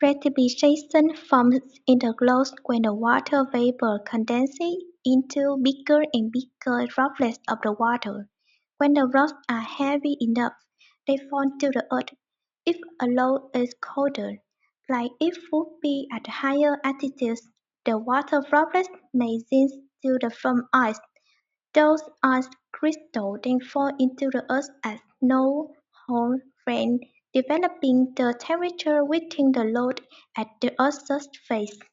Precipitation forms in the clouds when the water vapor condenses into bigger and bigger droplets of the water. When the rocks are heavy enough, they fall to the earth. If a load is colder, like it would be at higher altitudes, the water droplets may sink to the from ice. Those ice crystals then fall into the earth as snow or rain, developing the temperature within the load at the Earth's surface.